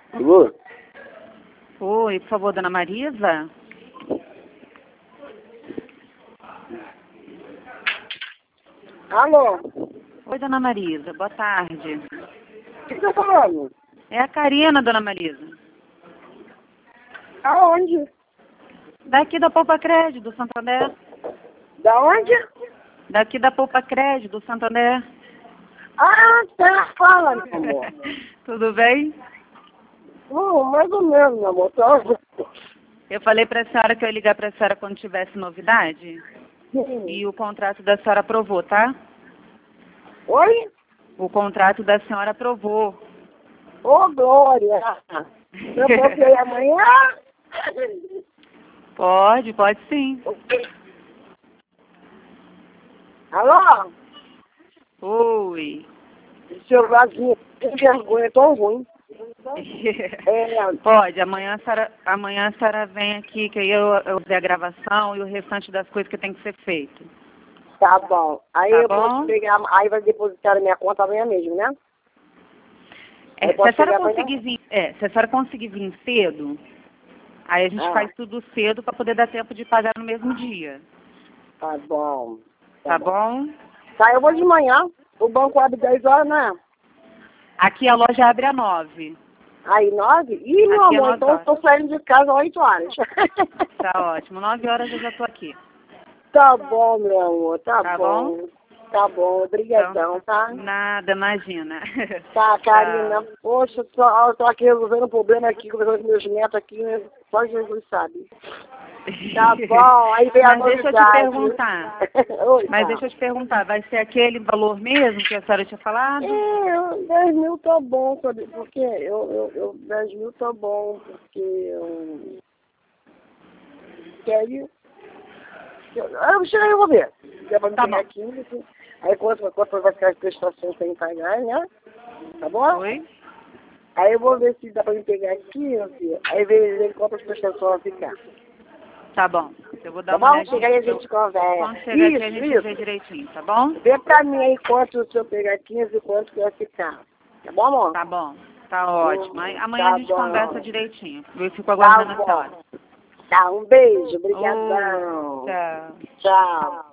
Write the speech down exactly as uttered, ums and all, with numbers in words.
Alô? Oi, por favor, dona Marisa? Alô? Oi, dona Marisa, boa tarde. O que tá falando? É a Karina, dona Marisa. Aonde? Daqui da Poupa Crédito, do Santander. Da onde? Daqui da Poupa Crédito, do Santander. Ah, tá. Fala, meu amor. Tudo bem? Hum, mais ou menos, meu amor. Tá? Eu falei para a senhora que eu ia ligar para a senhora quando tivesse novidade. Hum. E o contrato da senhora aprovou, tá? Oi? O contrato da senhora aprovou. Ô, Glória. Eu posso ir amanhã? Pode, pode sim. Alô? Oi. Celularzinho, tem vergonha, tão ruim. É, Pode, amanhã a, senhora, amanhã a senhora vem aqui, que aí eu, eu ver a gravação e o restante das coisas que tem que ser feito. tá bom. Aí Tá eu bom? posso pegar, aí vai depositar na minha conta amanhã mesmo, né? É, Aí se posso a senhora pegar amanhã? conseguir vir, é, se a senhora conseguir vir cedo, aí a gente Ah, faz tudo cedo para poder dar tempo de pagar no mesmo dia. tá bom. Tá bom? Tá, eu vou de manhã. O banco abre dez horas, né? Aqui a loja abre às nove. Aí, nove? Ih, meu Aqui é amor, nove então eu horas. tô saindo de casa às oito horas. Tá ótimo. Nove horas eu já tô aqui. Tá bom, meu amor, tá, Tá bom. bom? Tá bom, obrigadão, tá? Nada, imagina. Tá, Karina. Tá. Poxa, tô, eu tô aqui resolvendo um problema aqui, conversando com meus netos aqui, né? Só Jesus sabe. Tá bom, aí vem a Mas deixa eu te novidade. perguntar. Oi, Mas tá. deixa eu te perguntar, vai ser aquele valor mesmo que a senhora tinha falado? É, dez mil tá bom, sabe? Porque eu, eu, eu, dez mil tá bom, porque eu... Quero... Eu, eu, eu vou ver. Já vai me Tá pegar bom. quinze, aí quanto, quanto vai ficar as prestações sem pagar, né? Tá bom? Oi? Aí eu vou ver se dá pra me pegar quinze, aí ver ver quantas prestações vai ficar. Tá bom. Eu vou dar Tá uma bom? olhadinha. Chega aí a Eu- gente conversa. Quando chegar aqui Isso, a gente vê isso. direitinho, tá bom? Vê pra mim aí quanto, se eu pegar quinze, quanto que vai ficar. Tá bom, amor? Tá bom. Tá ótimo. Aí, Hum, amanhã tá a gente bom. conversa direitinho. Eu fico Tá aguardando a bom. senhora. Tá, um beijo. Oi. Obrigadão. Tchau. Tchau.